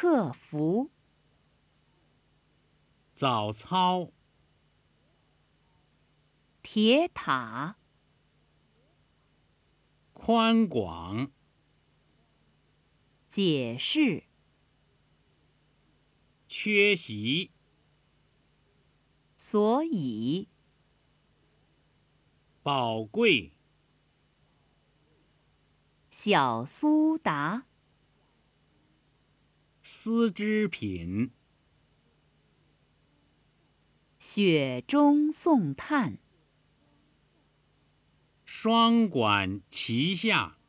克服。 早操， 铁塔， 宽广， 解释， 缺席， 所以， 宝贵， 小苏打， 丝织品， 雪中送炭。 双管齐下。